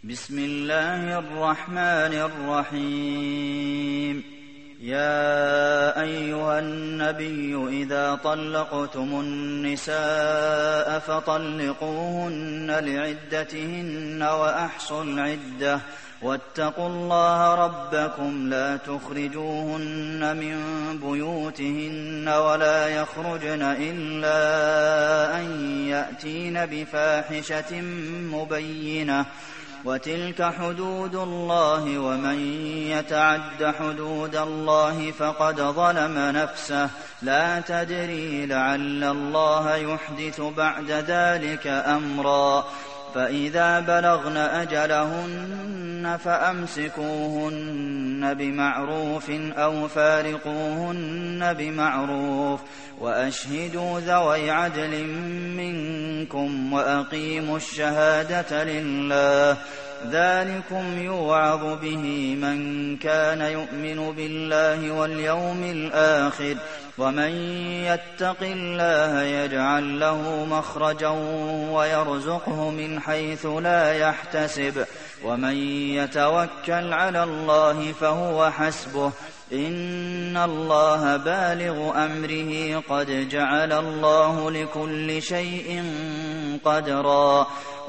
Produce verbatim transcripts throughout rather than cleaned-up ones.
بسم الله الرحمن الرحيم يا أيها النبي إذا طلقتم النساء فطلقوهن لعدتهن وأحصوا العدة واتقوا الله ربكم لا تخرجوهن من بيوتهن ولا يخرجن إلا أن يأتين بفاحشة مبينة وتلك حدود الله ومن يتعد حدود الله فقد ظلم نفسه لا تدري لعل الله يحدث بعد ذلك أمرا فإذا بلغن أجلهن فأمسكوهن بمعروف أو فارقوهن بمعروف وأشهدوا ذوي عدل منكم وأقيموا الشهادة لله ذلكم يوعظ به من كان يؤمن بالله واليوم الآخر ومن يتق الله يجعل له مخرجا ويرزقه من حيث لا يحتسب ومن يتوكل على الله فهو حسبه إن الله بالغ أمره قد جعل الله لكل شيء قدرا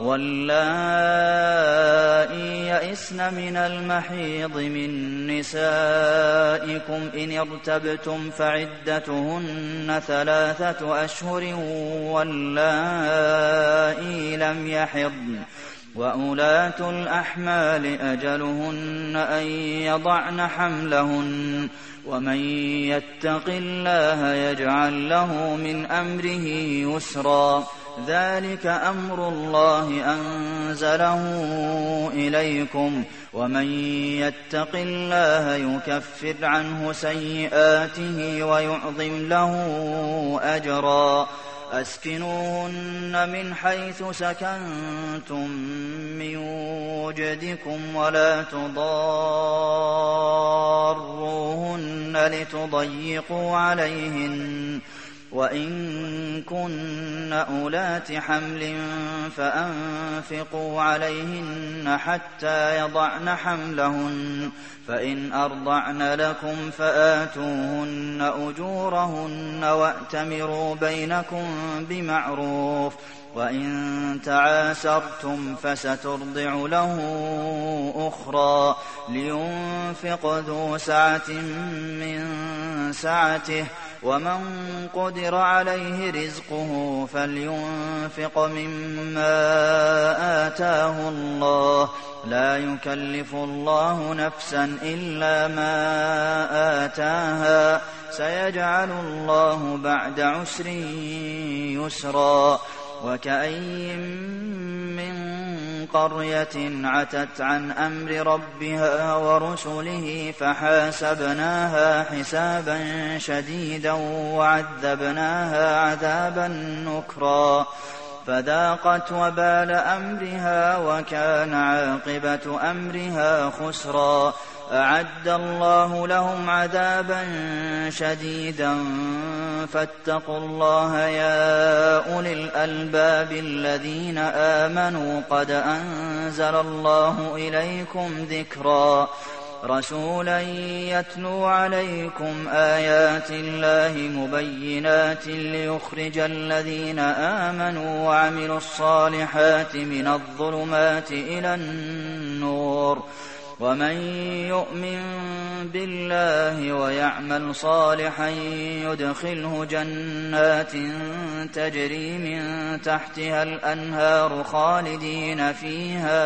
واللائي يئسن من المحيض من نسائكم إن ارتبتم فعدتهن ثلاثة أشهر واللائي لم يحضن وأولاة الأحمال أجلهن أن يضعن حملهن ومن يتق الله يجعل له من أمره يسرا ذلك أمر الله أنزله إليكم ومن يتق الله يكفر عنه سيئاته ويعظم له أجرا أسكنوهن من حيث سكنتم من وجدكم ولا تضاروهن لتضيقوا عليهن وإن كن أولات حمل فأنفقوا عليهن حتى يضعن حملهن فإن أرضعن لكم فآتوهن أجورهن وأتمروا بينكم بمعروف وإن تعاسرتم فسترضع له أخرى لينفق ذو سعة من سعته ومن قدر عليه رزقه فلينفق مما آتاه الله لا يكلف الله نفسا إلا ما آتاها سيجعل الله بعد عسر يسرا وكأين من قرية عتت عن أمر ربها ورسله فحاسبناها حسابا شديدا وعذبناها عذابا نكرا فذاقت وبال أمرها وكان عاقبة أمرها خسرا أعد الله لهم عذابا شديدا فاتقوا الله يا أولي الألباب الذين آمنوا قد أنزل الله إليكم ذكرا رسولا يتلو عليكم آيات الله مبينات ليخرج الذين آمنوا وعملوا الصالحات من الظلمات إلى النور ومن يؤمن بالله ويعمل صالحا يدخله جنات تجري من تحتها الأنهار خالدين فيها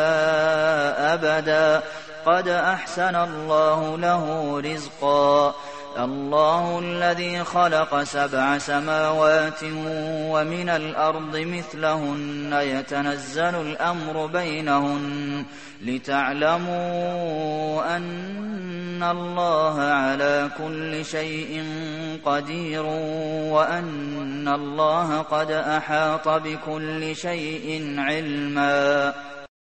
أبدا قد أحسن الله له رزقا الله الذي خلق سبع سماوات ومن الأرض مثلهن يتنزل الأمر بينهن لتعلموا أن الله على كل شيء قدير وأن الله قد أحاط بكل شيء علما